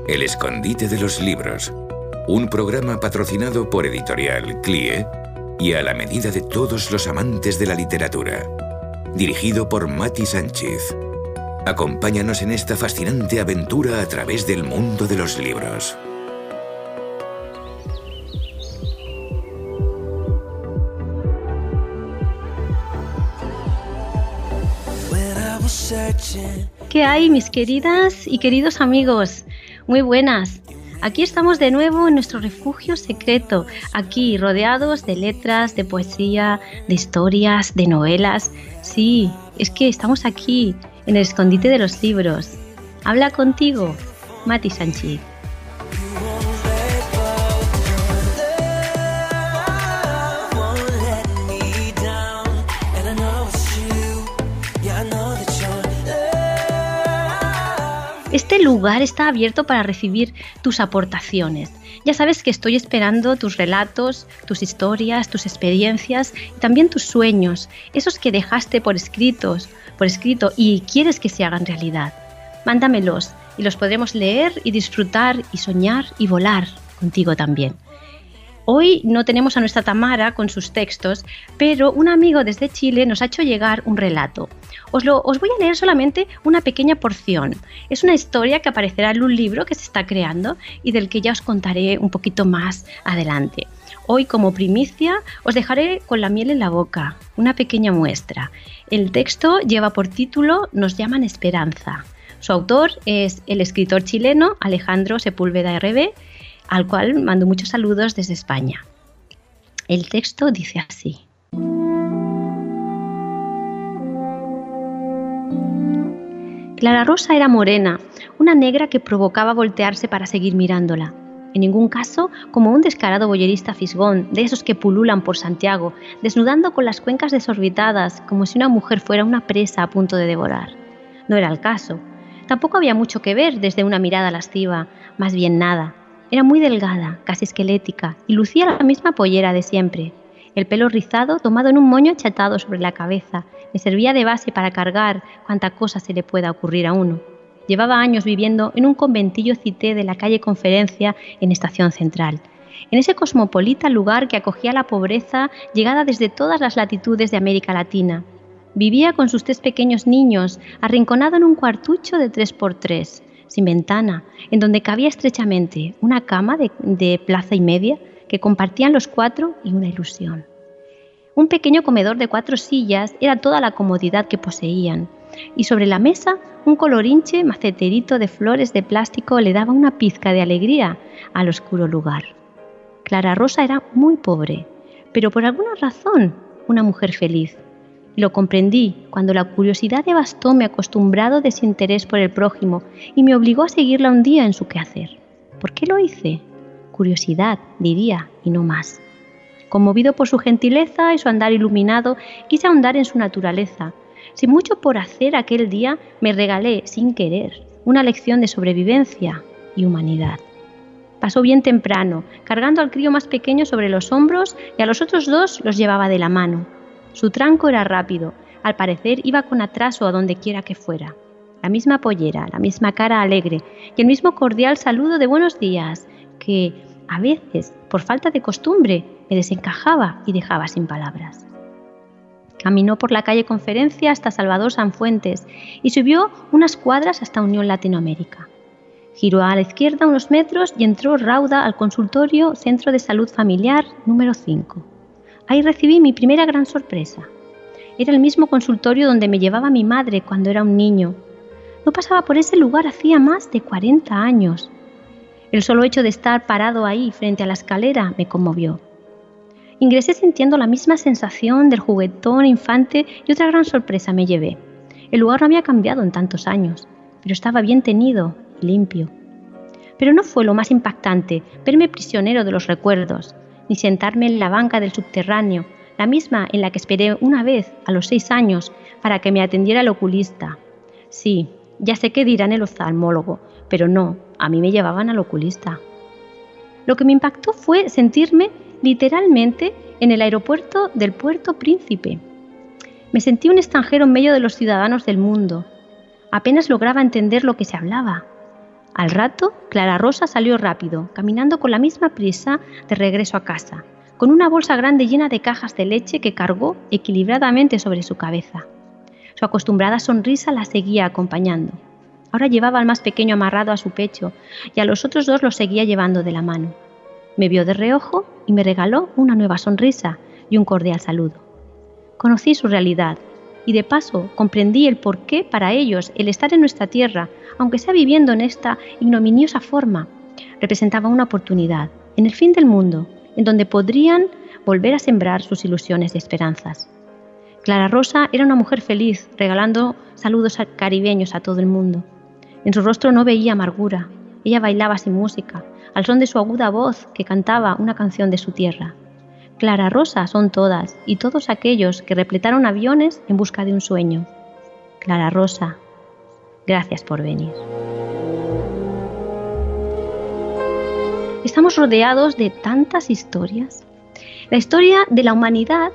El escondite de los libros, un programa patrocinado por Editorial CLIE y a la medida de todos los amantes de la literatura. Dirigido por Mati Sánchez. Acompáñanos en esta fascinante aventura a través del mundo de los libros. ¿Qué hay, mis queridas y queridos amigos? Muy buenas. Aquí estamos de nuevo en nuestro refugio secreto, aquí rodeados de letras, de poesía, de historias, de novelas. Sí, es que estamos aquí, en el escondite de los libros. Habla contigo, Mati Sánchez. Este lugar está abierto para recibir tus aportaciones. Ya sabes que estoy esperando tus relatos, tus historias, tus experiencias y también tus sueños, esos que dejaste por escrito y quieres que se hagan realidad. Mándamelos y los podremos leer y disfrutar y soñar y volar contigo también. Hoy no tenemos a nuestra Tamara con sus textos, pero un amigo desde Chile nos ha hecho llegar un relato. Os voy a leer solamente una pequeña porción. Es una historia que aparecerá en un libro que se está creando y del que ya os contaré un poquito más adelante. Hoy, como primicia, os dejaré con la miel en la boca, una pequeña muestra. El texto lleva por título Nos llaman Esperanza. Su autor es el escritor chileno Alejandro Sepúlveda RB, al cual mando muchos saludos desde España. El texto dice así. Clara Rosa era morena, una negra que provocaba voltearse para seguir mirándola. En ningún caso como un descarado boyerista fisgón, de esos que pululan por Santiago, desnudando con las cuencas desorbitadas, como si una mujer fuera una presa a punto de devorar. No era el caso. Tampoco había mucho que ver desde una mirada lasciva, más bien nada. Era muy delgada, casi esquelética, y lucía la misma pollera de siempre. El pelo rizado, tomado en un moño achatado sobre la cabeza, me servía de base para cargar cuanta cosa se le pueda ocurrir a uno. Llevaba años viviendo en un conventillo cité de la calle Conferencia en Estación Central, en ese cosmopolita lugar que acogía la pobreza llegada desde todas las latitudes de América Latina. Vivía con sus 3 pequeños niños, arrinconado en un cuartucho de 3x3, sin ventana, en donde cabía estrechamente una cama de plaza y media que compartían los 4 y una ilusión. Un pequeño comedor de 4 sillas era toda la comodidad que poseían, y sobre la mesa un colorinche maceterito de flores de plástico le daba una pizca de alegría al oscuro lugar. Clara Rosa era muy pobre, pero por alguna razón una mujer feliz. Lo comprendí cuando la curiosidad devastó mi acostumbrado desinterés por el prójimo y me obligó a seguirla un día en su quehacer. ¿Por qué lo hice? Curiosidad, diría, y no más. Conmovido por su gentileza y su andar iluminado, quise ahondar en su naturaleza. Sin mucho por hacer aquel día, me regalé, sin querer, una lección de sobrevivencia y humanidad. Pasó bien temprano, cargando al crío más pequeño sobre los hombros y a los otros 2 los llevaba de la mano. Su tranco era rápido, al parecer iba con atraso a donde quiera que fuera. La misma pollera, la misma cara alegre y el mismo cordial saludo de buenos días, que a veces, por falta de costumbre, me desencajaba y dejaba sin palabras. Caminó por la calle Conferencia hasta Salvador Sanfuentes y subió unas cuadras hasta Unión Latinoamérica. Giró a la izquierda unos metros y entró rauda al consultorio Centro de Salud Familiar número 5. Ahí recibí mi primera gran sorpresa. Era el mismo consultorio donde me llevaba mi madre cuando era un niño. No pasaba por ese lugar hacía más de 40 años. El solo hecho de estar parado ahí frente a la escalera me conmovió. Ingresé sintiendo la misma sensación del juguetón infante y otra gran sorpresa me llevé. El lugar no había cambiado en tantos años, pero estaba bien tenido y limpio. Pero no fue lo más impactante verme prisionero de los recuerdos, ni sentarme en la banca del subterráneo, la misma en la que esperé una vez a los 6 años para que me atendiera el oculista. Sí, ya sé qué dirán el oftalmólogo, pero no, a mí me llevaban al oculista. Lo que me impactó fue sentirme literalmente en el aeropuerto del Puerto Príncipe. Me sentí un extranjero en medio de los ciudadanos del mundo. Apenas lograba entender lo que se hablaba. Al rato, Clara Rosa salió rápido, caminando con la misma prisa de regreso a casa, con una bolsa grande llena de cajas de leche que cargó equilibradamente sobre su cabeza. Su acostumbrada sonrisa la seguía acompañando. Ahora llevaba al más pequeño amarrado a su pecho y a los otros dos los seguía llevando de la mano. Me vio de reojo y me regaló una nueva sonrisa y un cordial saludo. Conocí su realidad y de paso comprendí el por qué para ellos el estar en nuestra tierra, aunque sea viviendo en esta ignominiosa forma, representaba una oportunidad en el fin del mundo, en donde podrían volver a sembrar sus ilusiones y esperanzas. Clara Rosa era una mujer feliz, regalando saludos caribeños a todo el mundo. En su rostro no veía amargura. Ella bailaba sin música, al son de su aguda voz que cantaba una canción de su tierra. Clara Rosa son todas y todos aquellos que repletaron aviones en busca de un sueño. Clara Rosa, gracias por venir. Estamos rodeados de tantas historias. La historia de la humanidad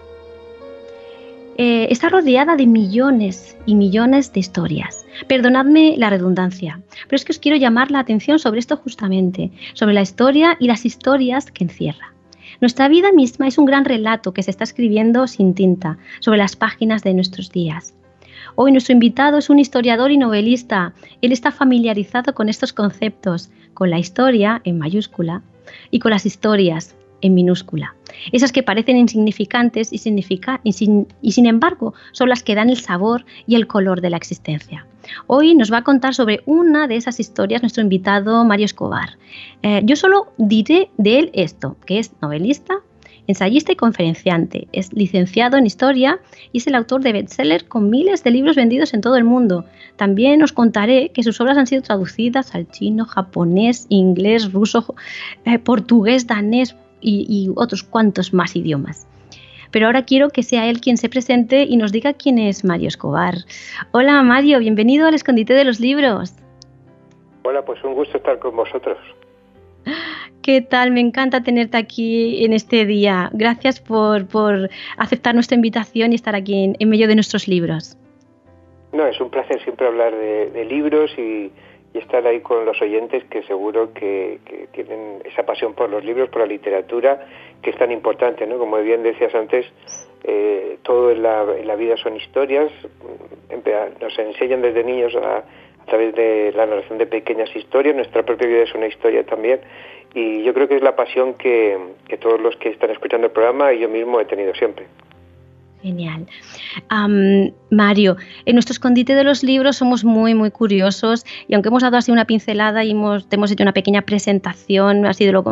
está rodeada de millones y millones de historias. Perdonadme la redundancia, pero es que os quiero llamar la atención sobre esto justamente, sobre la historia y las historias que encierra. Nuestra vida misma es un gran relato que se está escribiendo sin tinta sobre las páginas de nuestros días. Hoy nuestro invitado es un historiador y novelista. Él está familiarizado con estos conceptos, con la historia en mayúscula y con las historias en minúscula. Esas que parecen insignificantes y sin embargo son las que dan el sabor y el color de la existencia. Hoy nos va a contar sobre una de esas historias nuestro invitado Mario Escobar. Yo solo diré de él esto, que es novelista, ensayista y conferenciante. Es licenciado en Historia y es el autor de bestsellers con miles de libros vendidos en todo el mundo. También os contaré que sus obras han sido traducidas al chino, japonés, inglés, ruso, portugués, danés y otros cuantos más idiomas. Pero ahora quiero que sea él quien se presente y nos diga quién es Mario Escobar. Hola Mario, bienvenido al Escondite de los Libros. Hola, pues un gusto estar con vosotros. ¿Qué tal? Me encanta tenerte aquí en este día. Gracias por aceptar nuestra invitación y estar aquí en medio de nuestros libros. No, es un placer siempre hablar de libros y estar ahí con los oyentes que seguro que tienen esa pasión por los libros, por la literatura, que es tan importante, ¿no? Como bien decías antes, todo en la vida son historias. Nos enseñan desde niños a través de la narración de pequeñas historias. Nuestra propia vida es una historia también. Y yo creo que es la pasión que todos los que están escuchando el programa y yo mismo he tenido siempre. Genial. Mario, en nuestro Escondite de los Libros somos muy, muy curiosos y aunque hemos dado así una pincelada y te hemos hecho una pequeña presentación así de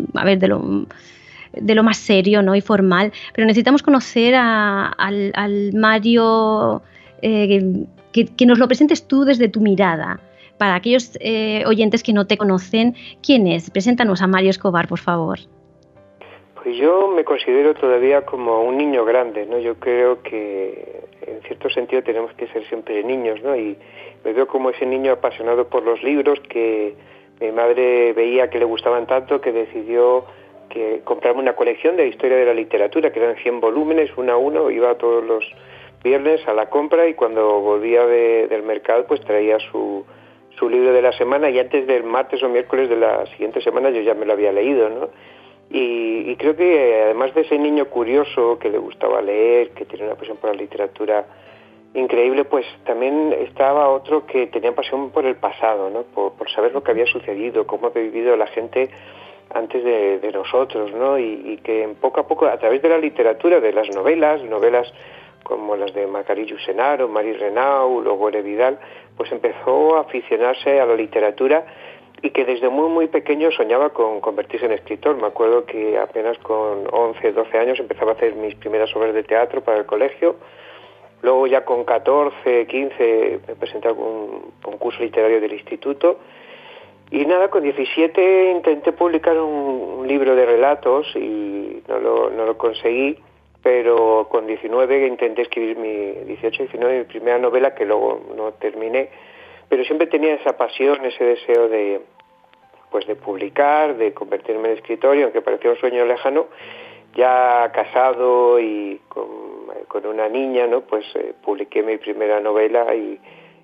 lo más serio, ¿no? Y formal, pero necesitamos conocer al Mario, que nos lo presentes tú desde tu mirada. Para aquellos oyentes que no te conocen, ¿quién es? Preséntanos a Mario Escobar, por favor. Pues yo me considero todavía como un niño grande, ¿no? Yo creo que en cierto sentido tenemos que ser siempre niños, ¿no? Y me veo como ese niño apasionado por los libros que mi madre veía que le gustaban tanto que decidió comprarme una colección de historia de la literatura, que eran 100 volúmenes, uno a uno, iba todos los viernes a la compra y cuando volvía del mercado pues traía su libro de la semana y antes del martes o miércoles de la siguiente semana yo ya me lo había leído, ¿no? Y creo que además de ese niño curioso que le gustaba leer, que tenía una pasión por la literatura increíble, pues también estaba otro que tenía pasión por el pasado, ¿no? Por saber lo que había sucedido, cómo había vivido la gente antes de nosotros, ¿no? Y que poco a poco, a través de la literatura, de las novelas como las de Macarillo Senaro, Marie Renaud, luego Ere Vidal, pues empezó a aficionarse a la literatura y que desde muy muy pequeño soñaba con convertirse en escritor. Me acuerdo que apenas con 11, 12 años empezaba a hacer mis primeras obras de teatro para el colegio. Luego ya con 14, 15 me presenté a un concurso literario del instituto. Y nada, con 17 intenté publicar un libro de relatos y no lo conseguí, pero con 19 intenté escribir mi primera novela que luego no terminé. Pero siempre tenía esa pasión, ese deseo de publicar, de convertirme en escritor, y aunque parecía un sueño lejano, ya casado y con una niña, ¿no? Pues publiqué mi primera novela y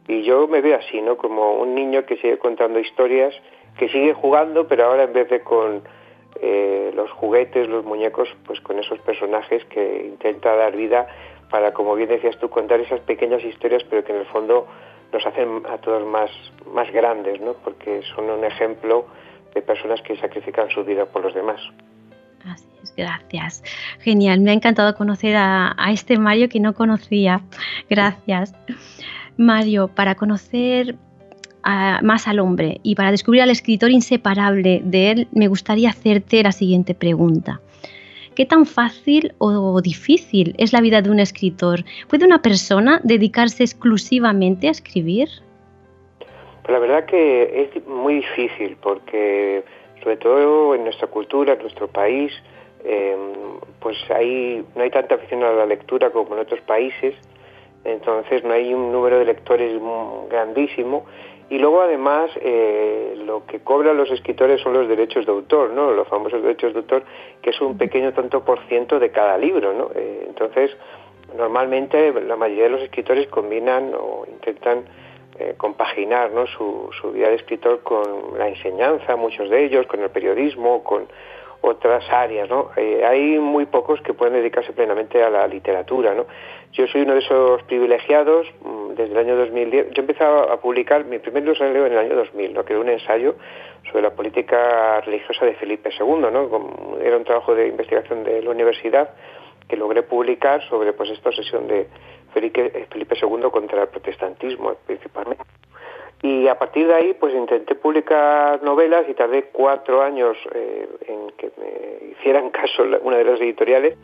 Y yo me veo así, ¿no? Como un niño que sigue contando historias, que sigue jugando, pero ahora en vez de con los juguetes, los muñecos, pues con esos personajes que intenta dar vida para, como bien decías tú, contar esas pequeñas historias, pero que en el fondo nos hacen a todos más grandes, ¿no? Porque son un ejemplo de personas que sacrifican su vida por los demás. Así es, gracias. Genial, me ha encantado conocer a este Mario que no conocía. Gracias. Mario, para conocer más al hombre y para descubrir al escritor inseparable de él, me gustaría hacerte la siguiente pregunta. ¿Qué tan fácil o difícil es la vida de un escritor? ¿Puede una persona dedicarse exclusivamente a escribir? Pues la verdad que es muy difícil, porque sobre todo en nuestra cultura, en nuestro país, pues no hay tanta afición a la lectura como en otros países, entonces no hay un número de lectores grandísimo. Y luego, además, lo que cobran los escritores son los derechos de autor, ¿no? Los famosos derechos de autor, que es un pequeño tanto por ciento de cada libro, ¿no? Entonces, normalmente la mayoría de los escritores combinan o intentan compaginar, ¿no? su vida de escritor con la enseñanza, muchos de ellos, con el periodismo, con otras áreas, ¿no? Hay muy pocos que pueden dedicarse plenamente a la literatura, ¿no? Yo soy uno de esos privilegiados. Desde el año 2010, yo empecé a publicar, mi primer libro salió en el año 2000, ¿no? Que era un ensayo sobre la política religiosa de Felipe II, ¿no? Era un trabajo de investigación de la universidad que logré publicar sobre, pues, esta obsesión de Felipe II contra el protestantismo, principalmente. Y a partir de ahí, pues intenté publicar novelas y tardé 4 años en que me hicieran caso una de las editoriales,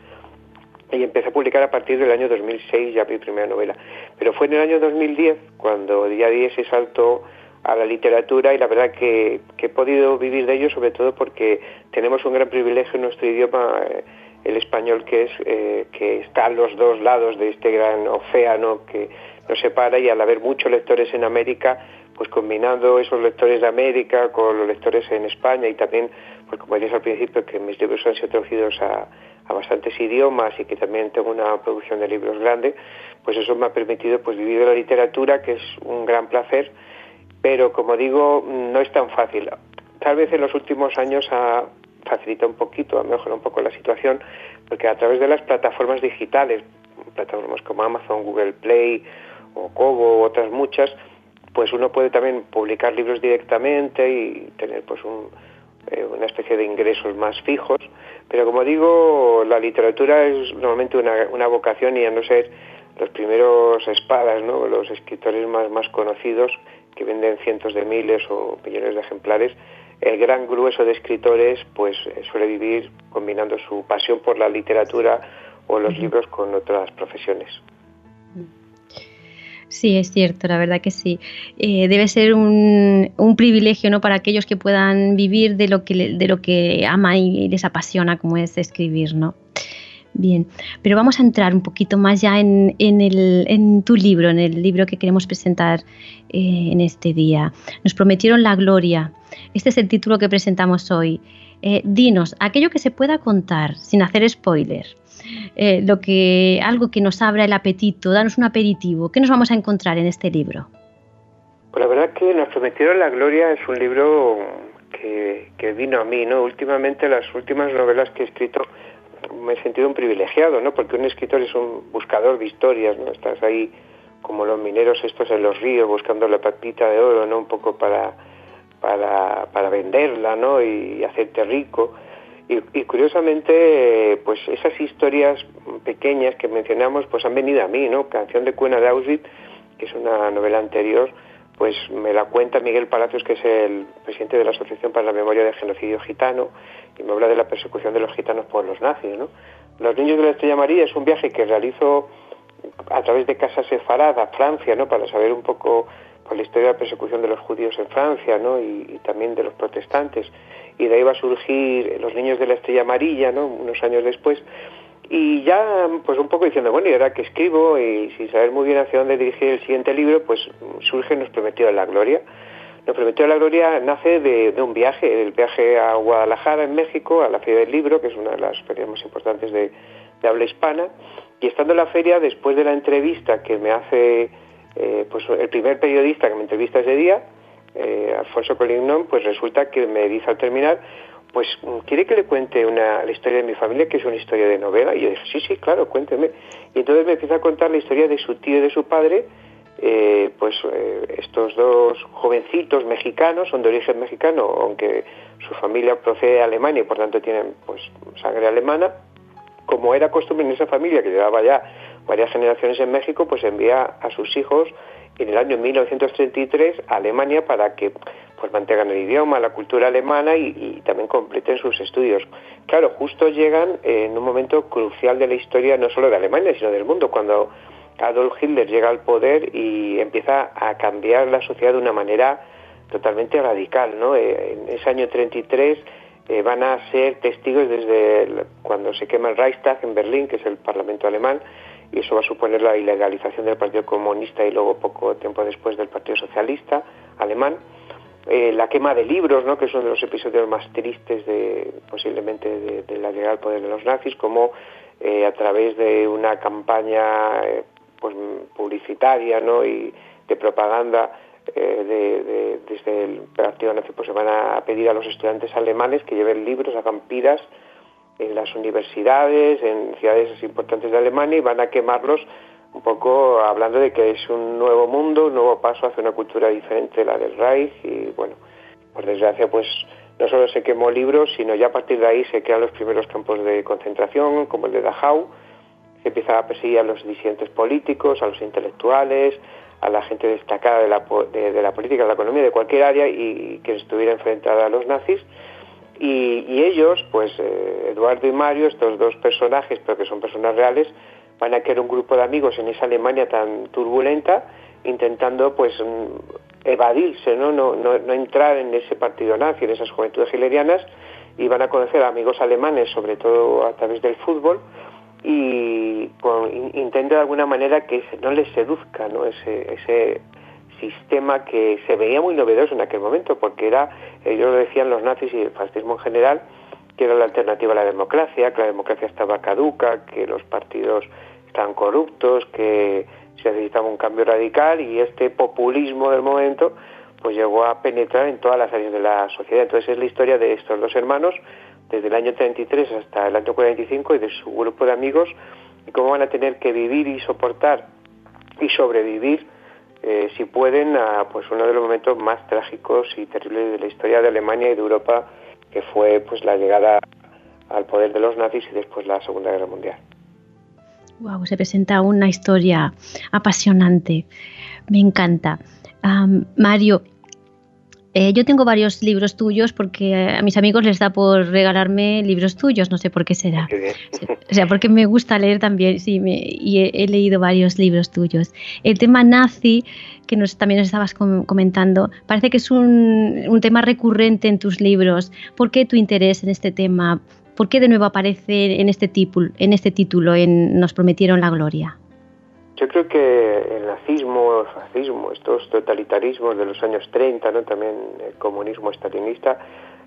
y empecé a publicar a partir del año 2006 ya mi primera novela. Pero fue en el año 2010 cuando ya di ese salto a la literatura, y la verdad que he podido vivir de ello, sobre todo porque tenemos un gran privilegio en nuestro idioma, el español, que es que está a los dos lados de este gran océano que nos separa, y al haber muchos lectores en América, pues combinando esos lectores de América con los lectores en España, y también, pues como decías al principio, que mis libros han sido traducidos a bastantes idiomas y que también tengo una producción de libros grande, pues eso me ha permitido, pues, vivir de la literatura, que es un gran placer, pero como digo, no es tan fácil. Tal vez en los últimos años ha facilitado un poquito, ha mejorado un poco la situación, porque a través de las plataformas digitales, plataformas como Amazon, Google Play o Kobo u otras muchas, pues uno puede también publicar libros directamente y tener, pues, una especie de ingresos más fijos. Pero como digo, la literatura es normalmente una vocación, y a no ser los primeros espadas, ¿no? Los escritores más conocidos, que venden cientos de miles o millones de ejemplares, el gran grueso de escritores pues suele vivir combinando su pasión por la literatura o los libros con otras profesiones. Sí, es cierto, la verdad que sí. Debe ser un privilegio, ¿no?, para aquellos que puedan vivir de lo que aman y les apasiona, como es escribir, ¿no? Bien, pero vamos a entrar un poquito más ya en tu libro, en el libro que queremos presentar en este día. Nos prometieron la gloria. Este es el título que presentamos hoy. Dinos, aquello que se pueda contar, sin hacer spoiler. Algo que nos abra el apetito, danos un aperitivo. ¿Qué nos vamos a encontrar en este libro? Pues la verdad que Nos prometieron la gloria es un libro que vino a mí, ¿no? Últimamente, las últimas novelas que he escrito, me he sentido un privilegiado, ¿no? Porque un escritor es un buscador de historias, ¿no? Estás ahí como los mineros estos en los ríos buscando la pepita de oro, ¿no? Un poco para venderla, ¿no? Y hacerte rico. Y curiosamente, pues esas historias pequeñas que mencionamos, pues han venido a mí, ¿no? Canción de cuna de Auschwitz, que es una novela anterior, pues me la cuenta Miguel Palacios, que es el presidente de la Asociación para la Memoria del Genocidio Gitano, y me habla de la persecución de los gitanos por los nazis, ¿no? Los niños de la Estrella Amarilla es un viaje que realizo a través de Casa Sefarad a Francia, ¿no? Para saber un poco, pues, la historia de la persecución de los judíos en Francia, ¿no? Y también de los protestantes. Y de ahí va a surgir Los niños de la Estrella Amarilla, ¿no? Unos años después. Y ya, pues un poco diciendo, bueno, y ahora que escribo, y sin saber muy bien hacia dónde dirigir el siguiente libro, pues surge Nos prometieron la gloria. Nos prometieron la gloria nace de un viaje, el viaje a Guadalajara, en México, a la Feria del Libro, que es una de las ferias más importantes de habla hispana. Y estando en la feria, después de la entrevista que me hace pues el primer periodista que me entrevista ese día, Alfonso Collignon, pues resulta que me dice al terminar, pues ¿quiere que le cuente la historia de mi familia, que es una historia de novela? Y yo dije, sí, claro, cuénteme. Y entonces me empieza a contar la historia de su tío y de su padre. Estos dos jovencitos mexicanos, son de origen mexicano, aunque su familia procede de Alemania y por tanto tienen pues sangre alemana. Como era costumbre en esa familia, que llevaba ya varias generaciones en México, pues envía a sus hijos en el año 1933 a Alemania para que pues mantengan el idioma, la cultura alemana y también completen sus estudios. Claro, justo llegan en un momento crucial de la historia, no solo de Alemania, sino del mundo, cuando Adolf Hitler llega al poder y empieza a cambiar la sociedad de una manera totalmente radical, ¿no? En ese año 33 van a ser testigos desde cuando se quema el Reichstag en Berlín, que es el Parlamento alemán, y eso va a suponer la ilegalización del Partido Comunista y luego poco tiempo después del Partido Socialista alemán. La quema de libros, ¿no?, que es uno de los episodios más tristes posiblemente de la llegada al poder de los nazis, como a través de una campaña pues publicitaria, ¿no?, y de propaganda desde el partido nazi, pues se van a pedir a los estudiantes alemanes que lleven libros, hagan piras en las universidades, en ciudades importantes de Alemania, y van a quemarlos un poco hablando de que es un nuevo mundo, un nuevo paso hacia una cultura diferente, la del Reich. Y bueno, por desgracia, pues no solo se quemó libros, sino ya a partir de ahí se crean los primeros campos de concentración, como el de Dachau. Se empieza a perseguir a los disidentes políticos, a los intelectuales, a la gente destacada de la política, de la economía, de cualquier área y que estuviera enfrentada a los nazis. Y ellos, pues Eduardo y Mario, estos dos personajes, pero que son personas reales, van a crear un grupo de amigos en esa Alemania tan turbulenta, intentando pues evadirse, no entrar en ese partido nazi, en esas juventudes hitlerianas, y van a conocer a amigos alemanes, sobre todo a través del fútbol, y intenta de alguna manera que no les seduzca, ¿no?, ese sistema que se veía muy novedoso en aquel momento, porque ellos lo decían los nazis y el fascismo en general, que era la alternativa a la democracia, que la democracia estaba caduca, que los partidos estaban corruptos, que se necesitaba un cambio radical, y este populismo del momento pues llegó a penetrar en todas las áreas de la sociedad. Entonces es la historia de estos dos hermanos desde el año 33 hasta el año 45 y de su grupo de amigos, y cómo van a tener que vivir y soportar y sobrevivir si pueden a pues uno de los momentos más trágicos y terribles de la historia de Alemania y de Europa, que fue pues la llegada al poder de los nazis y después la Segunda Guerra Mundial. Wow, se presenta una historia apasionante. Me encanta. Mario, yo tengo varios libros tuyos porque a mis amigos les da por regalarme libros tuyos, no sé por qué será. O sea, porque me gusta leer también, sí, y he leído varios libros tuyos. El tema nazi, que también nos estabas comentando, parece que es un tema recurrente en tus libros. ¿Por qué tu interés en este tema? ¿Por qué de nuevo aparece en este título, en Nos prometieron la gloria? Yo creo que el nazismo, el fascismo, estos totalitarismos de los años 30, ¿no?, también el comunismo estalinista,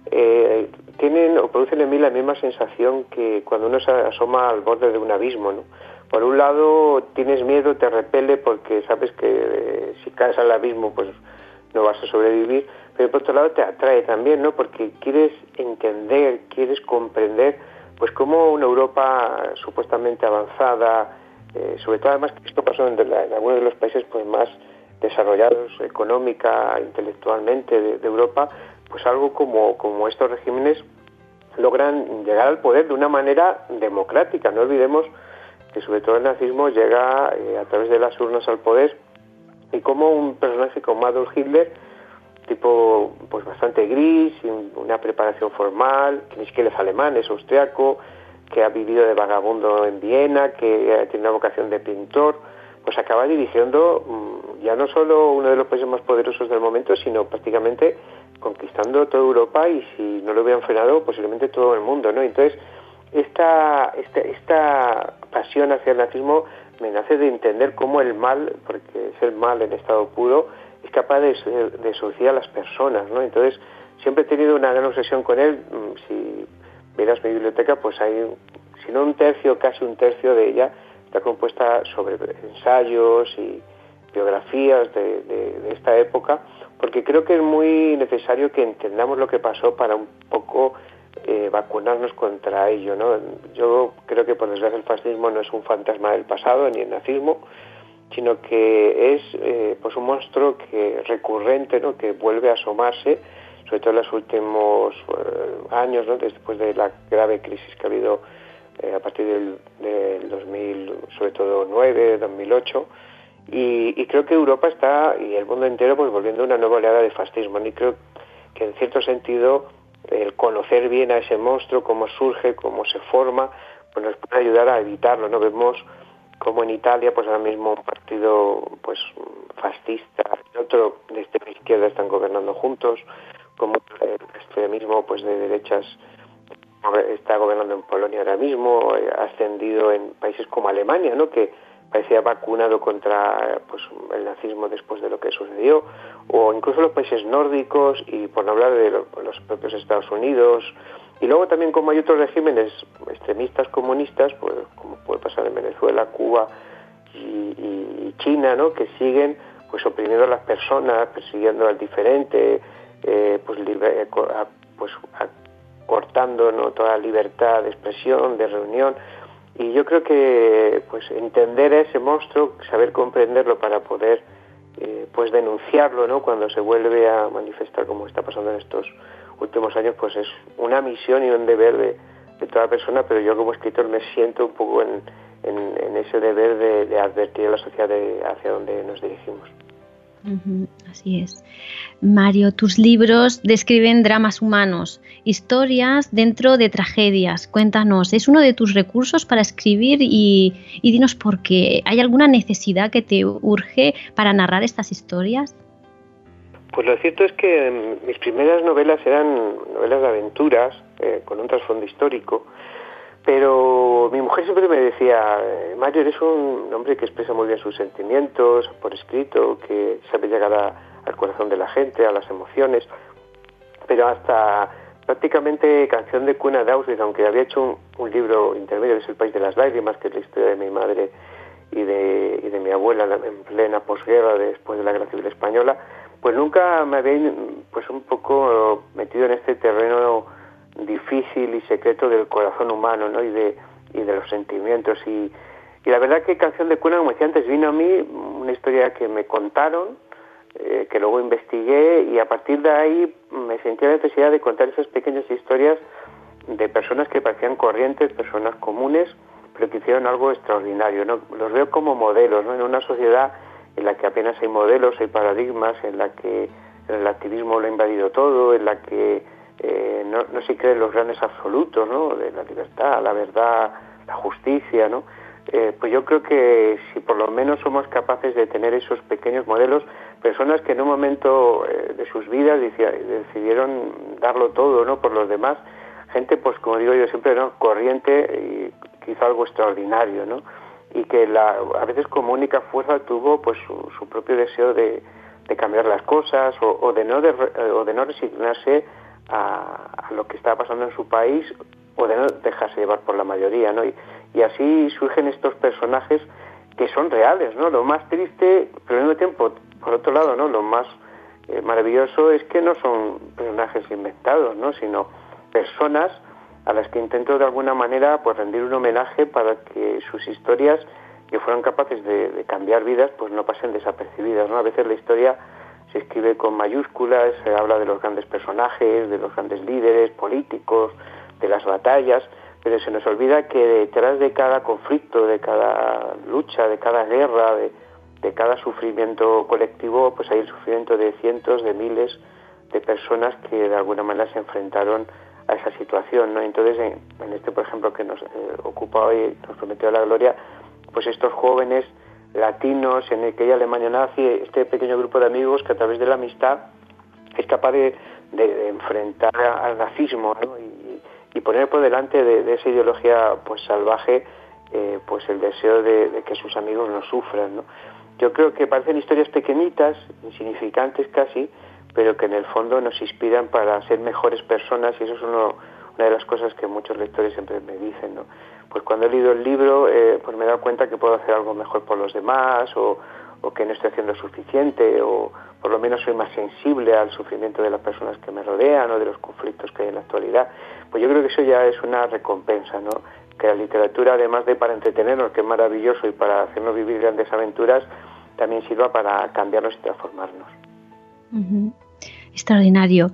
tienen o producen en mí la misma sensación que cuando uno se asoma al borde de un abismo, ¿no? Por un lado tienes miedo, te repele porque sabes que si caes al abismo pues no vas a sobrevivir, pero por otro lado te atrae también, ¿no?, porque quieres entender, quieres comprender pues cómo una Europa supuestamente avanzada, sobre todo además que esto pasó en algunos de los países pues más desarrollados económica, intelectualmente de Europa, pues algo como estos regímenes logran llegar al poder de una manera democrática. No olvidemos que sobre todo el nazismo llega a través de las urnas al poder, y como un personaje como Adolf Hitler, tipo pues bastante gris, sin una preparación formal, que ni siquiera es alemán, es austriaco, que ha vivido de vagabundo en Viena, que tiene una vocación de pintor, pues acaba dirigiendo ya no solo uno de los países más poderosos del momento, sino prácticamente conquistando toda Europa, y si no lo hubieran frenado, posiblemente todo el mundo, ¿no? Entonces, esta pasión hacia el nazismo me nace de entender cómo el mal, porque es el mal en estado puro, es capaz de seducir a las personas, ¿no? Entonces, siempre he tenido una gran obsesión con él. Si miras mi biblioteca, pues hay, si no un tercio, casi un tercio de ella está compuesta sobre ensayos y biografías de esta época, porque creo que es muy necesario que entendamos lo que pasó para un poco vacunarnos contra ello, ¿no? Yo creo que por desgracia el fascismo no es un fantasma del pasado, ni el nazismo, sino que es pues un monstruo recurrente, ¿no? Que vuelve a asomarse, sobre todo en los últimos años, ¿no? Después de la grave crisis que ha habido a partir del 2000, sobre todo 2009, 2008, y creo que Europa está, y el mundo entero, pues volviendo a una nueva oleada de fascismo, ¿no? Y creo que en cierto sentido el conocer bien a ese monstruo, cómo surge, cómo se forma, pues nos puede ayudar a evitarlo, ¿no? Vemos como en Italia, pues ahora mismo un partido pues fascista y otro de extrema izquierda están gobernando juntos, como el extremismo pues de derechas está gobernando en Polonia ahora mismo, ha ascendido en países como Alemania, ¿no? Que parecía vacunado contra pues el nazismo después de lo que sucedió, o incluso los países nórdicos, y por no hablar de los propios Estados Unidos. Y luego también como hay otros regímenes extremistas comunistas, pues como puede pasar en Venezuela, Cuba y China, ¿no? Que siguen pues oprimiendo a las personas, persiguiendo al diferente, cortando, ¿no? Toda libertad de expresión, de reunión. Y yo creo que pues entender a ese monstruo, saber comprenderlo para poder pues denunciarlo, ¿no? Cuando se vuelve a manifestar, como está pasando en estos últimos años, pues es una misión y un deber de toda persona, pero yo como escritor me siento un poco en ese deber de advertir a la sociedad hacia dónde nos dirigimos. Así es. Mario, tus libros describen dramas humanos, historias dentro de tragedias. Cuéntanos, ¿es uno de tus recursos para escribir? Y dinos por qué. ¿Hay alguna necesidad que te urge para narrar estas historias? Pues lo cierto es que mis primeras novelas eran novelas de aventuras, con un trasfondo histórico, pero mi mujer siempre me decía: Mario, eres un hombre que expresa muy bien sus sentimientos por escrito, que sabe llegar al corazón de la gente, a las emociones, pero hasta prácticamente Canción de cuna de Auschwitz, aunque había hecho un libro intermedio, que es El país de las lágrimas, que es la historia de mi madre y de mi abuela en plena posguerra, después de la Guerra Civil Española, pues nunca me había pues un poco metido en este terreno difícil y secreto del corazón humano, ¿no? y de los sentimientos, y la verdad que Canción de cuna, como decía antes, vino a mí una historia que me contaron, que luego investigué, y a partir de ahí me sentí la necesidad de contar esas pequeñas historias de personas que parecían corrientes, personas comunes, pero que hicieron algo extraordinario, ¿no? Los veo como modelos, ¿no? En una sociedad en la que apenas hay modelos, hay paradigmas, en la que el activismo lo ha invadido todo, en la que no se creen los grandes absolutos, ¿no? De la libertad, la verdad, la justicia, ¿no? Pues yo creo que si por lo menos somos capaces de tener esos pequeños modelos, personas que en un momento de sus vidas decidieron darlo todo, ¿no? Por los demás, gente, pues como digo yo siempre, ¿no? Corriente, y que hizo algo extraordinario, ¿no? Y que a veces como única fuerza tuvo pues su propio deseo de cambiar las cosas, o de no resignarse a lo que estaba pasando en su país, o de no dejarse llevar por la mayoría, ¿no? Y así surgen estos personajes que son reales, ¿no? Lo más triste, pero al mismo tiempo, por otro lado, ¿no? Lo más maravilloso es que no son personajes inventados, ¿no? Sino personas a las que intento de alguna manera pues rendir un homenaje para que sus historias, que fueran capaces de cambiar vidas, pues no pasen desapercibidas, ¿no? A veces la historia se escribe con mayúsculas, se habla de los grandes personajes, de los grandes líderes políticos, de las batallas, pero se nos olvida que detrás de cada conflicto, de cada lucha, de cada guerra, de cada sufrimiento colectivo, pues hay el sufrimiento de cientos, de miles de personas que de alguna manera se enfrentaron a esa situación, ¿no? Entonces, en este, por ejemplo, que nos ocupa hoy, nos prometió la gloria, pues estos jóvenes latinos en aquella Alemania nazi, este pequeño grupo de amigos que a través de la amistad es capaz de enfrentar al nazismo, ¿no? Y poner por delante de esa ideología pues salvaje, pues el deseo de que sus amigos no sufran, ¿no? Yo creo que parecen historias pequeñitas, insignificantes casi, pero que en el fondo nos inspiran para ser mejores personas, y eso es una de las cosas que muchos lectores siempre me dicen, ¿no? Pues cuando he leído el libro, pues me he dado cuenta que puedo hacer algo mejor por los demás, o o que no estoy haciendo suficiente, o por lo menos soy más sensible al sufrimiento de las personas que me rodean o de los conflictos que hay en la actualidad. Pues yo creo que eso ya es una recompensa, ¿no? Que la literatura, además de para entretenernos, que es maravilloso, y para hacernos vivir grandes aventuras, también sirva para cambiarnos y transformarnos. Uh-huh. Extraordinario.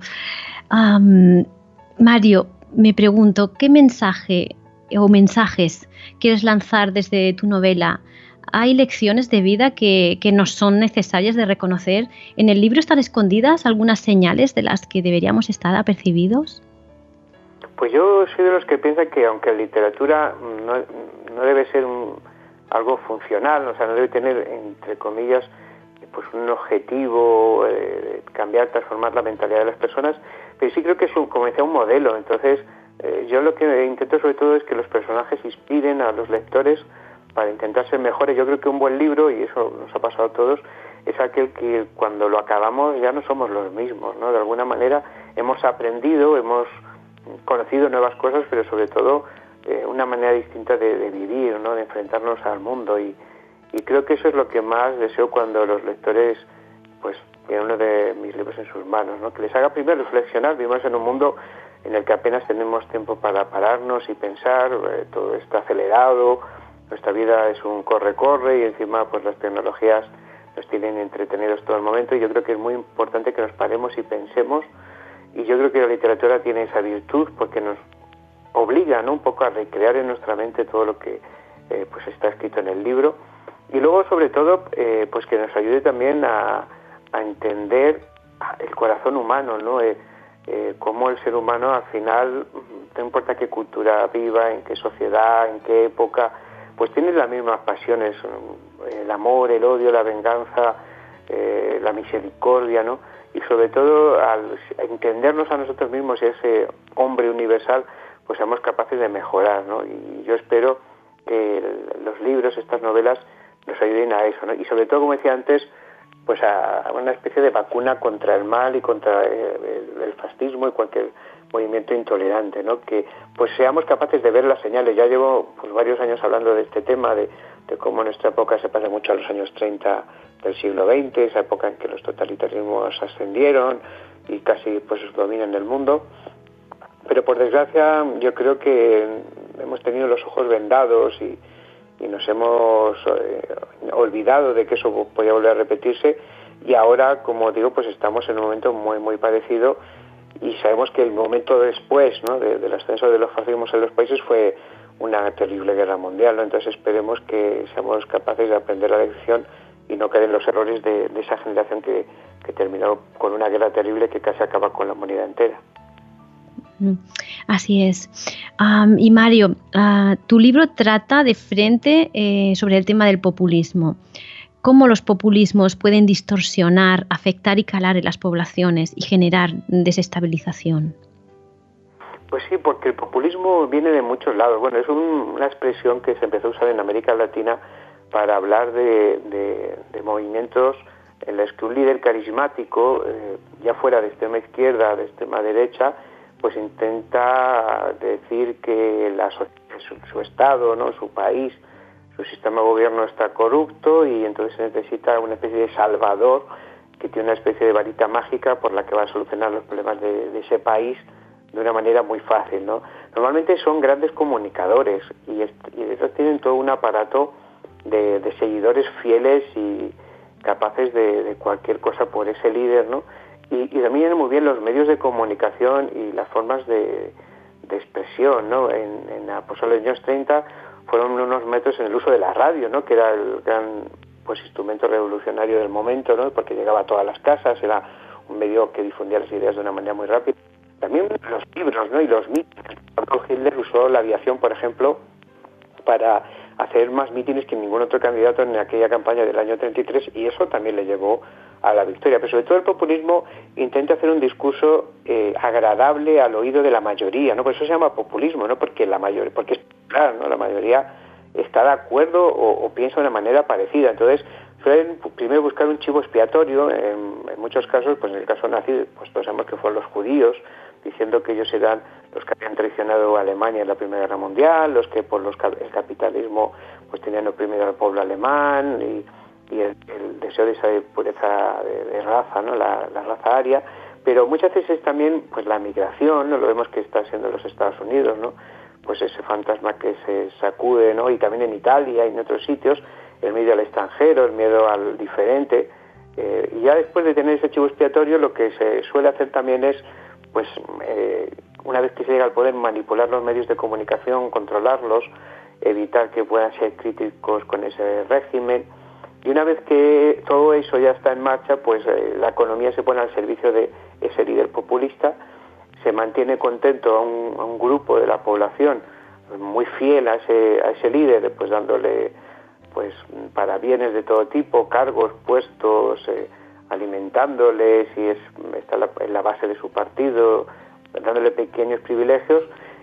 Mario, me pregunto, ¿qué mensaje o mensajes quieres lanzar desde tu novela? ¿Hay lecciones de vida que nos son necesarias de reconocer? ¿En el libro están escondidas algunas señales de las que deberíamos estar apercibidos? Pues yo soy de los que piensan que aunque la literatura no debe ser algo funcional, o sea, no debe tener, entre comillas, pues un objetivo, cambiar, transformar la mentalidad de las personas, pero sí creo que es, como decía, un modelo. Entonces, yo lo que intento sobre todo es que los personajes inspiren a los lectores para intentar ser mejores. Yo creo que un buen libro, y eso nos ha pasado a todos, es aquel que cuando lo acabamos ya no somos los mismos, ¿no? De alguna manera hemos aprendido, hemos conocido nuevas cosas, pero sobre todo una manera distinta de vivir, ¿no? De enfrentarnos al mundo, y creo que eso es lo que más deseo cuando los lectores pues tienen uno de mis libros en sus manos, ¿no? Que les haga primero reflexionar. Vivimos en un mundo en el que apenas tenemos tiempo para pararnos y pensar, todo está acelerado, nuestra vida es un corre-corre, y encima pues las tecnologías nos tienen entretenidos todo el momento, y yo creo que es muy importante que nos paremos y pensemos, y yo creo que la literatura tiene esa virtud porque nos obliga, ¿no?, un poco a recrear en nuestra mente todo lo que pues está escrito en el libro, y luego sobre todo pues que nos ayude también a entender el corazón humano, ¿no? Cómo el ser humano al final, no importa qué cultura viva, en qué sociedad, en qué época, pues tiene las mismas pasiones, el amor, el odio, la venganza, la misericordia, ¿no? Y sobre todo al entendernos a nosotros mismos y a ese hombre universal, pues seamos capaces de mejorar, ¿no? Y yo espero que los libros, estas novelas, nos ayuden a eso, ¿no? Y sobre todo, como decía antes, pues a una especie de vacuna contra el mal y contra el fascismo y cualquier movimiento intolerante, ¿no? Que pues seamos capaces de ver las señales. Ya llevo pues varios años hablando de este tema, de cómo nuestra época se parece mucho a los años 30 del siglo XX, esa época en que los totalitarismos ascendieron y casi pues dominan el mundo. Pero por desgracia yo creo que hemos tenido los ojos vendados y nos hemos olvidado de que eso podía volver a repetirse, y ahora, como digo, pues estamos en un momento muy muy parecido, y sabemos que el momento después, ¿no?, del ascenso de los fascismos en los países fue una terrible guerra mundial, ¿no? Entonces esperemos que seamos capaces de aprender la lección y no caer en los errores de esa generación que terminó con una guerra terrible que casi acaba con la humanidad entera. Así es. Y Mario, tu libro trata de frente sobre el tema del populismo. ¿Cómo los populismos pueden distorsionar, afectar y calar en las poblaciones y generar desestabilización? Pues sí, porque el populismo viene de muchos lados. Bueno, es una expresión que se empezó a usar en América Latina para hablar de movimientos en los que un líder carismático, ya fuera de extrema izquierda, de extrema derecha, pues intenta decir que su Estado, ¿no?, su país, su sistema de gobierno está corrupto, y entonces se necesita una especie de salvador que tiene una especie de varita mágica por la que va a solucionar los problemas de ese país de una manera muy fácil, ¿no? Normalmente son grandes comunicadores y ellos tienen todo un aparato de seguidores fieles y capaces de cualquier cosa por ese líder, ¿no? Y también muy bien los medios de comunicación y las formas de expresión, ¿no? Pues en los años 30 fueron unos métodos en el uso de la radio, ¿no?, que era el gran pues instrumento revolucionario del momento, ¿no?, porque llegaba a todas las casas, era un medio que difundía las ideas de una manera muy rápida. También los libros, ¿no?, y los mítines. Adolf Hitler usó la aviación, por ejemplo, para hacer más mítines que ningún otro candidato en aquella campaña del año 33, y eso también le llevó a la victoria. Pero sobre todo el populismo intenta hacer un discurso agradable al oído de la mayoría, ¿no? Por eso se llama populismo, ¿no? Porque es claro, ¿no?, la mayoría está de acuerdo o piensa de una manera parecida. Entonces suelen primero buscar un chivo expiatorio, en muchos casos, pues en el caso nazi, pues todos sabemos que fueron los judíos, diciendo que ellos eran los que habían traicionado a Alemania en la Primera Guerra Mundial, los que por el capitalismo pues tenían oprimido al pueblo alemán, y el deseo de esa pureza de raza, ¿no? La raza aria, pero muchas veces es también pues la migración, ¿no? Lo vemos que está siendo en los Estados Unidos, ¿no? Pues ese fantasma que se sacude, ¿no? Y también en Italia y en otros sitios, el miedo al extranjero, el miedo al diferente, y ya después de tener ese chivo expiatorio, lo que se suele hacer también es, pues, una vez que se llega al poder, manipular los medios de comunicación, controlarlos, evitar que puedan ser críticos con ese régimen. Y una vez que todo eso ya está en marcha, pues la economía se pone al servicio de ese líder populista, se mantiene contento a un grupo de la población muy fiel a ese líder, pues dándole pues parabienes de todo tipo, cargos, puestos, alimentándoles, y está en la base de su partido, dándole pequeños privilegios,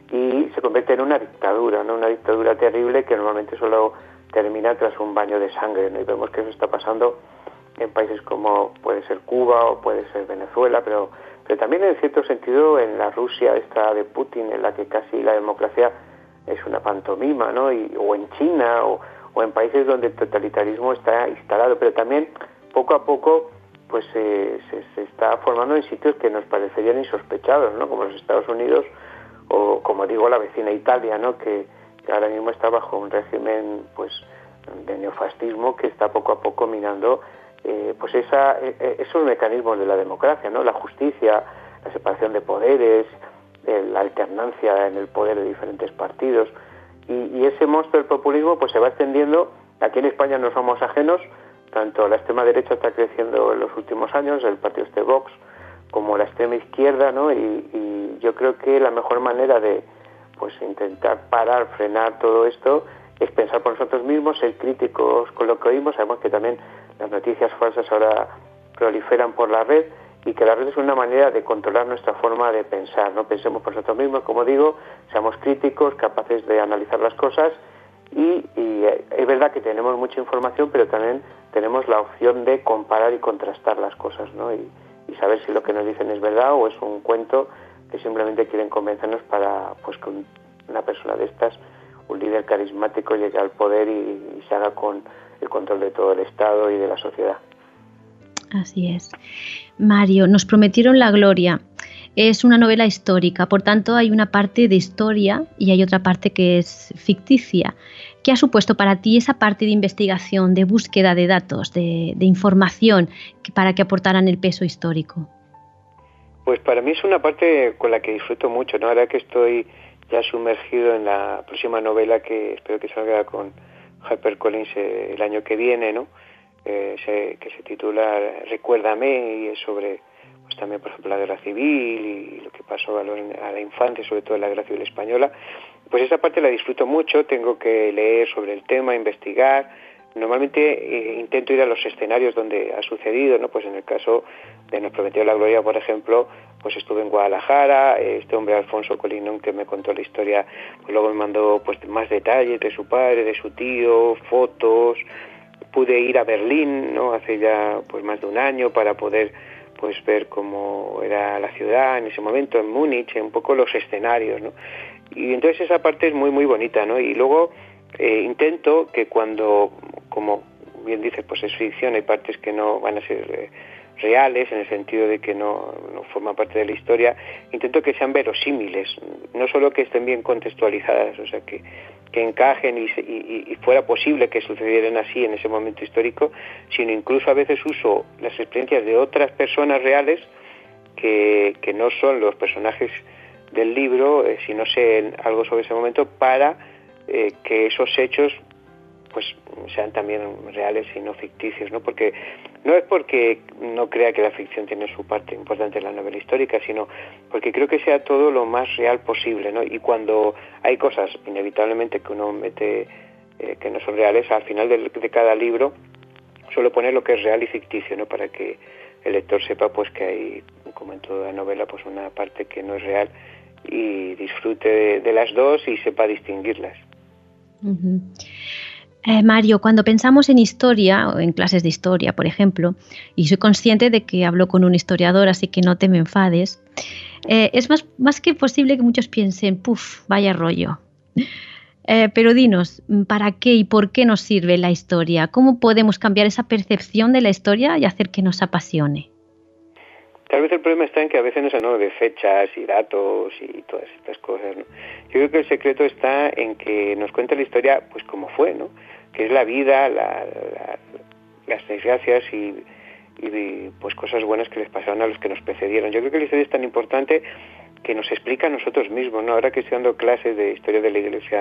y se convierte en una dictadura, ¿no? Una dictadura terrible que normalmente solo termina tras un baño de sangre, ¿no? Y vemos que eso está pasando en países como puede ser Cuba o puede ser Venezuela, pero también en cierto sentido en la Rusia esta de Putin, en la que casi la democracia es una pantomima, ¿no? O en China o en países donde el totalitarismo está instalado, pero también poco a poco pues se está formando en sitios que nos parecerían insospechados, ¿no? Como los Estados Unidos o, como digo, la vecina Italia, ¿no? Que ahora mismo está bajo un régimen pues de neofascismo que está poco a poco minando pues esos mecanismos de la democracia, ¿no? La justicia, la separación de poderes, la alternancia en el poder de diferentes partidos, y ese monstruo del populismo pues se va extendiendo. Aquí en España no somos ajenos, tanto la extrema derecha está creciendo en los últimos años, el partido Vox, como la extrema izquierda, ¿no? Y yo creo que la mejor manera de pues intentar frenar todo esto es pensar por nosotros mismos, ser críticos con lo que oímos. Sabemos que también las noticias falsas ahora proliferan por la red, y que la red es una manera de controlar nuestra forma de pensar, ¿no? Pensemos por nosotros mismos, como digo, seamos críticos, capaces de analizar las cosas, y es verdad que tenemos mucha información, pero también tenemos la opción de comparar y contrastar las cosas, ¿no? Y saber si lo que nos dicen es verdad o es un cuento que simplemente quieren convencernos para pues que una persona de estas, un líder carismático, llegue al poder y se haga con el control de todo el Estado y de la sociedad. Así es. Mario, nos prometieron la gloria. Es una novela histórica, por tanto hay una parte de historia y hay otra parte que es ficticia. ¿Qué ha supuesto para ti esa parte de investigación, de búsqueda de datos, de información para que aportaran el peso histórico? Pues para mí es una parte con la que disfruto mucho, ¿no? Ahora que estoy ya sumergido en la próxima novela, que espero que salga con HarperCollins el año que viene, ¿no? Que se titula Recuérdame, y es sobre pues también, por ejemplo, la guerra civil y lo que pasó a la infancia, sobre todo en la guerra civil española. Pues esa parte la disfruto mucho, tengo que leer sobre el tema, investigar. Normalmente intento ir a los escenarios donde ha sucedido, ¿no? Pues en el caso de Nos prometió la gloria, por ejemplo, pues estuve en Guadalajara. Este hombre, Alfonso Colinón, que me contó la historia, pues luego me mandó pues más detalles de su padre, de su tío, fotos. Pude ir a Berlín, ¿no? Hace ya pues más de un año, para poder pues ver cómo era la ciudad en ese momento, en Múnich, un poco los escenarios, ¿no? Y entonces esa parte es muy muy bonita, ¿no? Y luego intento que cuando, como bien dices, pues es ficción, hay partes que no van a ser reales, en el sentido de que no forman parte de la historia, intento que sean verosímiles, no solo que estén bien contextualizadas, o sea, que encajen y fuera posible que sucedieran así en ese momento histórico, sino incluso a veces uso las experiencias de otras personas reales que no son los personajes del libro, sino sé algo sobre ese momento, para que esos hechos pues sean también reales y no ficticios, ¿no? Porque no es porque no crea que la ficción tiene su parte importante en la novela histórica, sino porque creo que sea todo lo más real posible, ¿no? Y cuando hay cosas inevitablemente que uno mete que no son reales, al final de cada libro suelo poner lo que es real y ficticio, ¿no? Para que el lector sepa pues que hay, como en toda novela, pues una parte que no es real, y disfrute de las dos y sepa distinguirlas. Uh-huh. Mario, cuando pensamos en historia, o en clases de historia, por ejemplo, y soy consciente de que hablo con un historiador, así que no te me enfades, es más que posible que muchos piensen, ¡puf, vaya rollo! Pero dinos, ¿para qué y por qué nos sirve la historia? ¿Cómo podemos cambiar esa percepción de la historia y hacer que nos apasione? Tal vez el problema está en que a veces nos hablamos de fechas y datos y todas estas cosas, ¿no? Yo creo que el secreto está en que nos cuenta la historia pues como fue, ¿no? Que es la vida, las desgracias y pues cosas buenas que les pasaron a los que nos precedieron. Yo creo que la historia es tan importante que nos explica a nosotros mismos, ¿no? Ahora que estoy dando clases de historia de la Iglesia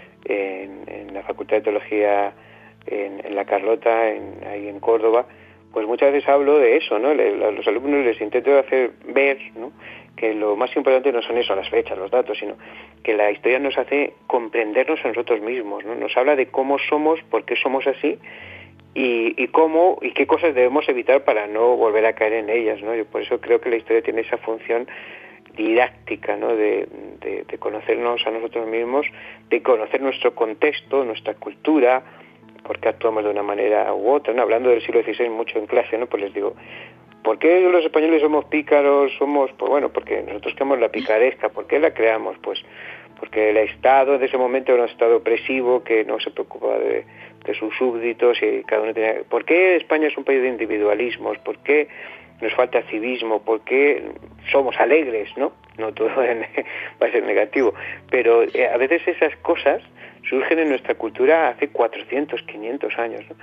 en la Facultad de Teología en La Carlota, ahí en Córdoba, pues muchas veces hablo de eso, ¿no? A los alumnos les intento hacer ver, ¿no?, que lo más importante no son eso, las fechas, los datos, sino que la historia nos hace comprendernos a nosotros mismos, ¿no? Nos habla de cómo somos, por qué somos así y cómo y qué cosas debemos evitar para no volver a caer en ellas, ¿no? Yo por eso creo que la historia tiene esa función didáctica, ¿no?, de conocernos a nosotros mismos, de conocer nuestro contexto, nuestra cultura, por qué actuamos de una manera u otra, ¿no? Hablando del siglo XVI mucho en clase, ¿no? Pues les digo, ¿por qué los españoles somos pícaros? Pues bueno, porque nosotros creamos la picaresca. ¿Por qué la creamos? Pues porque el Estado de ese momento era un Estado opresivo que no se preocupaba de sus súbditos y cada uno tenía... ¿Por qué España es un país de individualismos? ¿Por qué nos falta civismo? ¿Por qué somos alegres? No todo va a ser negativo, pero a veces esas cosas surgen en nuestra cultura hace 400, 500 años, ¿no?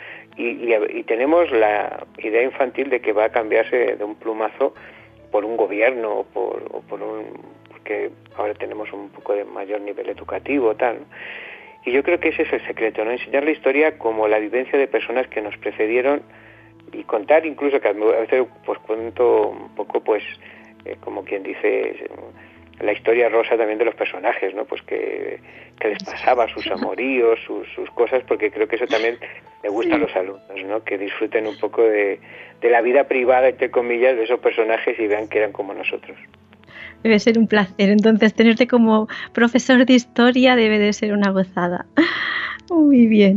Y tenemos la idea infantil de que va a cambiarse de un plumazo por un gobierno o porque ahora tenemos un poco de mayor nivel educativo, tal, ¿no? Y yo creo que ese es el secreto, ¿no? Enseñar la historia como la vivencia de personas que nos precedieron y contar incluso, que a veces pues cuento un poco pues como quien dice la historia rosa también de los personajes, ¿no? Pues que les pasaba, sus amoríos, sus cosas, porque creo que eso también le gusta a los alumnos, ¿no? Que disfruten un poco de la vida privada, entre comillas, de esos personajes y vean que eran como nosotros. Debe ser un placer, entonces tenerte como profesor de historia debe de ser una gozada. Muy bien.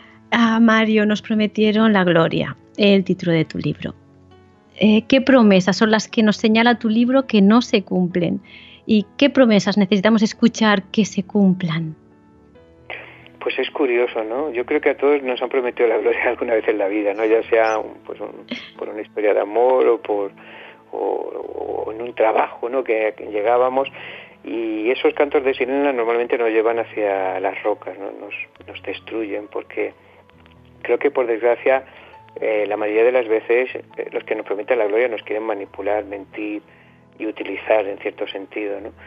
Mario, nos prometieron la gloria, el título de tu libro. ¿Qué promesas son las que nos señala tu libro que no se cumplen? ¿Y qué promesas necesitamos escuchar que se cumplan? Pues es curioso, ¿no? Yo creo que a todos nos han prometido la gloria alguna vez en la vida, ¿no? Ya sea por una historia de amor o en un trabajo, ¿no?, que llegábamos, y esos cantos de sirena normalmente nos llevan hacia las rocas, ¿no? Nos destruyen, porque creo que por desgracia la mayoría de las veces los que nos prometen la gloria nos quieren manipular, mentir y utilizar en cierto sentido, ¿no?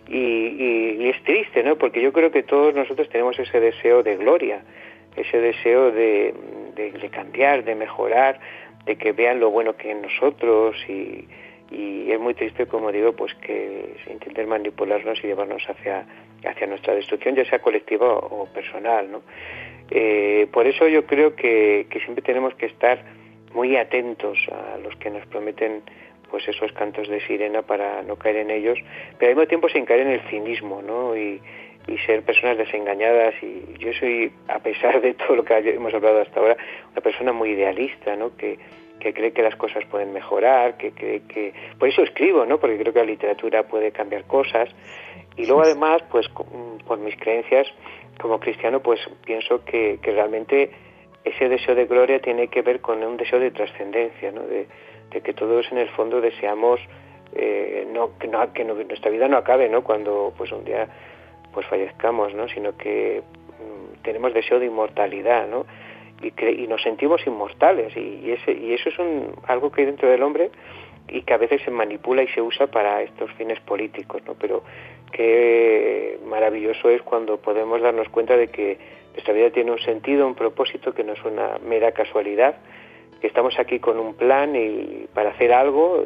Y es triste, ¿no? Porque yo creo que todos nosotros tenemos ese deseo de gloria, ese deseo de cambiar, de mejorar, de que vean lo bueno que hay en nosotros, y es muy triste, como digo, pues que se intenten manipularnos y llevarnos hacia nuestra destrucción, ya sea colectiva o personal, ¿no? Por eso yo creo que siempre tenemos que estar muy atentos a los que nos prometen pues esos cantos de sirena para no caer en ellos, pero al mismo tiempo sin caer en el cinismo, ¿no? Y ser personas desengañadas. Y yo soy, a pesar de todo lo que hemos hablado hasta ahora, una persona muy idealista, ¿no? Que cree que las cosas pueden mejorar, que cree que... Por eso escribo, ¿no? Porque creo que la literatura puede cambiar cosas. Y luego además, pues por mis creencias como cristiano, pues pienso que realmente ese deseo de gloria tiene que ver con un deseo de trascendencia, ¿no? De que todos en el fondo deseamos que nuestra vida no acabe, ¿no? Cuando pues un día pues fallezcamos, ¿no? Sino que tenemos deseo de inmortalidad, ¿no? Y nos sentimos inmortales, y eso es algo que hay dentro del hombre y que a veces se manipula y se usa para estos fines políticos, ¿no? Pero qué maravilloso es cuando podemos darnos cuenta de que nuestra vida tiene un sentido, un propósito, que no es una mera casualidad, que estamos aquí con un plan y para hacer algo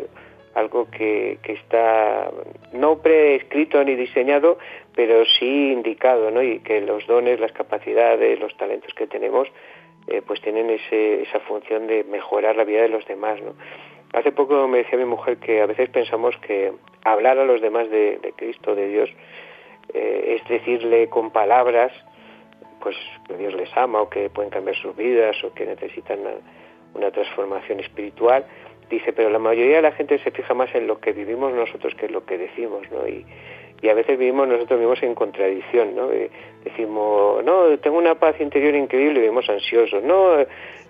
que está no prescrito ni diseñado, pero sí indicado, ¿no? Y que los dones, las capacidades, los talentos que tenemos pues tienen esa función de mejorar la vida de los demás, ¿no? Hace poco me decía mi mujer que a veces pensamos que hablar a los demás de Cristo, de Dios, es decirle con palabras pues que Dios les ama, o que pueden cambiar sus vidas, o que necesitan una transformación espiritual. Dice, pero la mayoría de la gente se fija más en lo que vivimos nosotros que en lo que decimos, ¿no? Y y a veces vivimos nosotros mismos en contradicción, ¿no? Decimos, no, tengo una paz interior increíble, y vivimos ansiosos, no,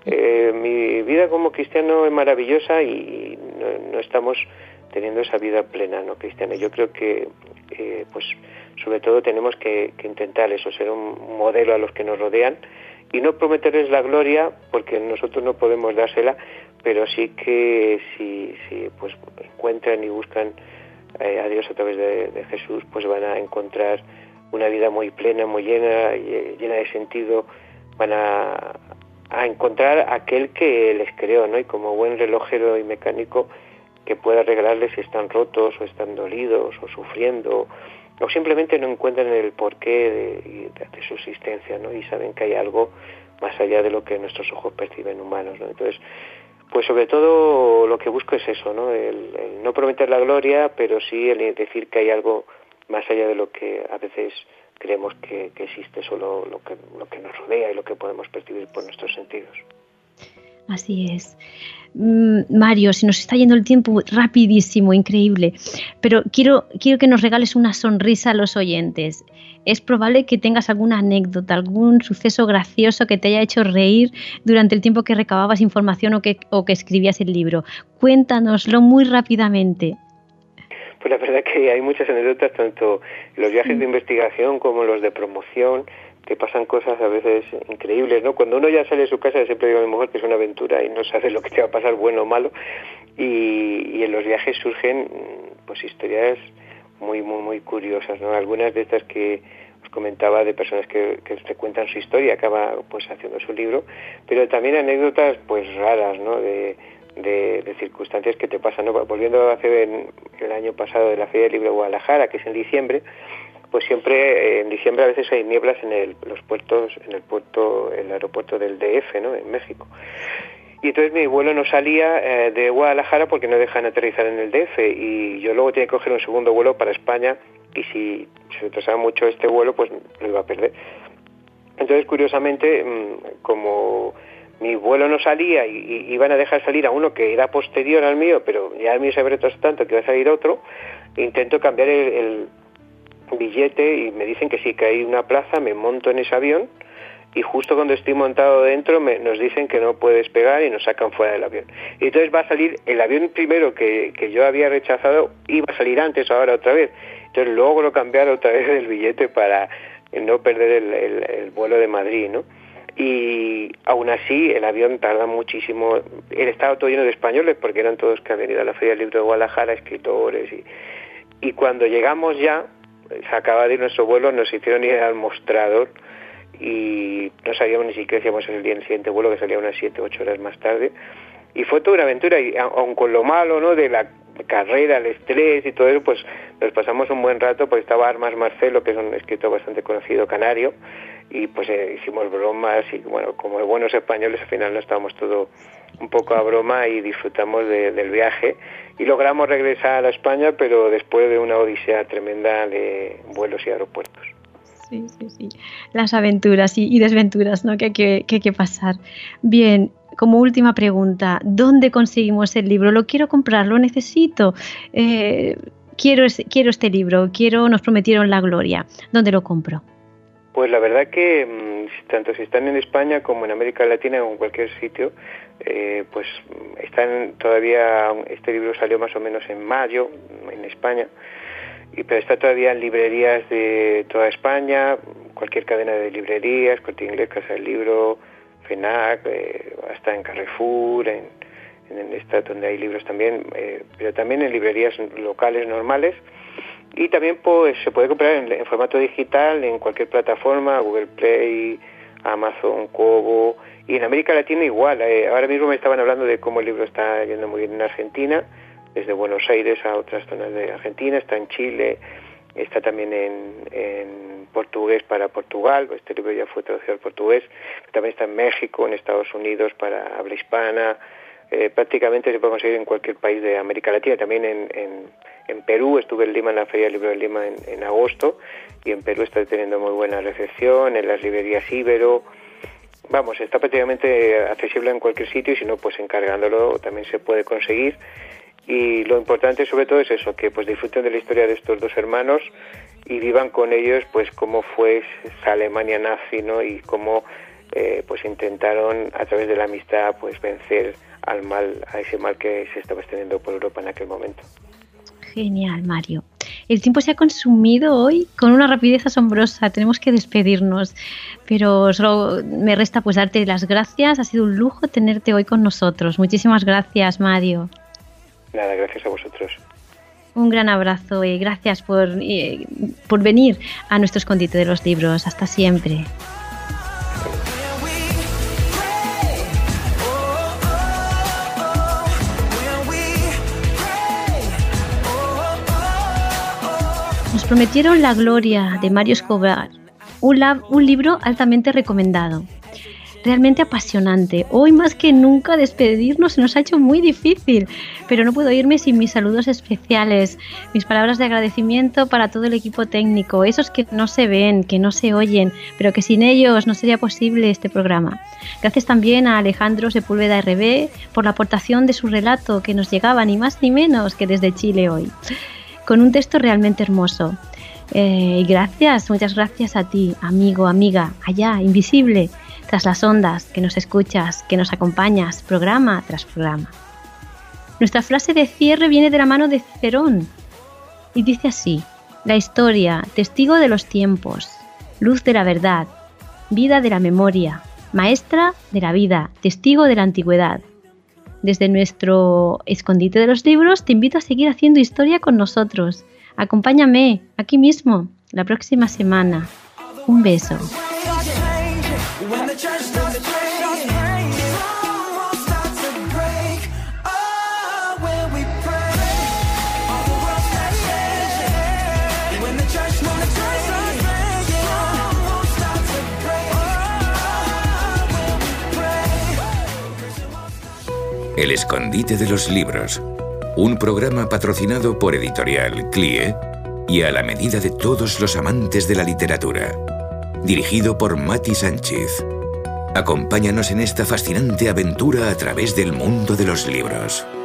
mi vida como cristiano es maravillosa y no estamos teniendo esa vida plena, ¿no?, cristiana. Yo creo que pues sobre todo tenemos que intentar eso, ser un modelo a los que nos rodean y no prometerles la gloria, porque nosotros no podemos dársela, pero sí que si pues encuentran y buscan a Dios a través de Jesús, pues van a encontrar una vida muy plena, muy llena de sentido. Van a encontrar aquel que les creó, ¿no? Y como buen relojero y mecánico, que pueda arreglarles si están rotos o están dolidos o sufriendo o simplemente no encuentran el porqué de su existencia, ¿no? Y saben que hay algo más allá de lo que nuestros ojos perciben humanos, ¿no? Entonces, pues sobre todo lo que busco es eso, ¿no? El no prometer la gloria, pero sí el decir que hay algo más allá de lo que a veces creemos que existe, solo lo que nos rodea y lo que podemos percibir por nuestros sentidos. Así es. Mario, se nos está yendo el tiempo rapidísimo, increíble, pero quiero que nos regales una sonrisa a los oyentes. Es probable que tengas alguna anécdota, algún suceso gracioso que te haya hecho reír durante el tiempo que recababas información o que escribías el libro. Cuéntanoslo muy rápidamente. Pues la verdad que hay muchas anécdotas, tanto en los viajes de investigación como los de promoción, que pasan cosas a veces increíbles, ¿no? Cuando uno ya sale de su casa, siempre digo a mi mujer que es una aventura y no sabes lo que te va a pasar, bueno o malo, y en los viajes surgen pues historias muy, muy, muy curiosas, ¿no? Algunas de estas que os comentaba de personas que te cuentan su historia, acaba pues haciendo su libro, pero también anécdotas pues raras, ¿no? De circunstancias que te pasan, ¿no? Volviendo a hacer el año pasado de la Feria del Libro de Guadalajara, que es en diciembre, pues siempre en diciembre a veces hay nieblas en los puertos, el aeropuerto del DF, ¿no?, en México. Y entonces mi vuelo no salía de Guadalajara porque no dejan aterrizar en el DF, y yo luego tenía que coger un segundo vuelo para España, y si se retrasaba mucho este vuelo, pues lo iba a perder. Entonces, curiosamente, como mi vuelo no salía y iban a dejar salir a uno que era posterior al mío, pero ya el mío se había retrasado tanto que iba a salir otro, intento cambiar el billete y me dicen que sí, que hay una plaza, me monto en ese avión y justo cuando estoy montado dentro nos dicen que no puede despegar y nos sacan fuera del avión. Y entonces va a salir el avión primero que yo había rechazado, iba a salir antes, ahora otra vez. Entonces logro cambiar otra vez el billete para no perder el vuelo de Madrid, ¿no? Y aún así el avión tarda muchísimo. Él estaba todo lleno de españoles porque eran todos que han venido a la Feria del Libro de Guadalajara, escritores, y cuando llegamos ya, se acaba de ir nuestro vuelo, nos hicieron ir al mostrador y no sabíamos ni siquiera si íbamos a salir en el siguiente vuelo, que salía unas 7 u 8 horas más tarde, y fue toda una aventura, y aun con lo malo, ¿no?, de la carrera, el estrés y todo eso, pues nos pasamos un buen rato, porque estaba Armas Marcelo, que es un escritor bastante conocido canario, y pues hicimos bromas, y bueno, como buenos españoles al final nos estábamos todo un poco a broma y disfrutamos del viaje, y logramos regresar a España, pero después de una odisea tremenda de vuelos y aeropuertos. Sí. Las aventuras y desventuras, ¿no?, que hay que pasar. Bien, como última pregunta, ¿dónde conseguimos el libro? Lo quiero comprar, lo necesito. Quiero este libro, nos prometieron la gloria. ¿Dónde lo compro? Pues la verdad que tanto si están en España como en América Latina o en cualquier sitio, pues están todavía, este libro salió más o menos en mayo en España, pero está todavía en librerías de toda España, cualquier cadena de librerías, Corte Inglés, Casa del Libro, FENAC, hasta en Carrefour, en esta donde hay libros también, pero también en librerías locales normales. Y también pues se puede comprar en formato digital en cualquier plataforma, Google Play, Amazon, Kobo, y en América Latina igual. Ahora mismo me estaban hablando de cómo el libro está yendo muy bien en Argentina, desde Buenos Aires a otras zonas de Argentina, está en Chile, está también en portugués para Portugal, este libro ya fue traducido al portugués, también está en México, en Estados Unidos para habla hispana, prácticamente se puede conseguir en cualquier país de América Latina, también en Perú, estuve en Lima en la Feria del Libro de Lima en agosto, y en Perú está teniendo muy buena recepción, en las librerías Ibero, vamos, está prácticamente accesible en cualquier sitio, y si no, pues encargándolo también se puede conseguir. y lo importante sobre todo es eso, que pues disfruten de la historia de estos dos hermanos y vivan con ellos pues cómo fue esa Alemania nazi, ¿no? Y cómo pues intentaron a través de la amistad pues vencer al mal, a ese mal que se estaba extendiendo por Europa en aquel momento. Genial, Mario. El tiempo se ha consumido hoy con una rapidez asombrosa. Tenemos que despedirnos, pero solo me resta pues darte las gracias. Ha sido un lujo tenerte hoy con nosotros. Muchísimas gracias, Mario. Nada, gracias a vosotros. Un gran abrazo y gracias por venir a nuestro escondite de los libros. Hasta siempre. Nos prometieron la gloria de Mario Escobar, un libro altamente recomendado, realmente apasionante. Hoy más que nunca despedirnos se nos ha hecho muy difícil, pero no puedo irme sin mis saludos especiales, mis palabras de agradecimiento para todo el equipo técnico, esos que no se ven, que no se oyen, pero que sin ellos no sería posible este programa. Gracias también a Alejandro Sepúlveda RB por la aportación de su relato que nos llegaba ni más ni menos que desde Chile hoy, con un texto realmente hermoso. Y muchas gracias a ti, amigo, amiga, allá, invisible, tras las ondas, que nos escuchas, que nos acompañas, programa tras programa. Nuestra frase de cierre viene de la mano de Cicerón y dice así: la historia, testigo de los tiempos, luz de la verdad, vida de la memoria, maestra de la vida, testigo de la antigüedad. Desde nuestro escondite de los libros te invito a seguir haciendo historia con nosotros. Acompáñame aquí mismo la próxima semana. Un beso. El escondite de los libros, un programa patrocinado por Editorial CLIE y a la medida de todos los amantes de la literatura. Dirigido por Mati Sánchez. Acompáñanos en esta fascinante aventura a través del mundo de los libros.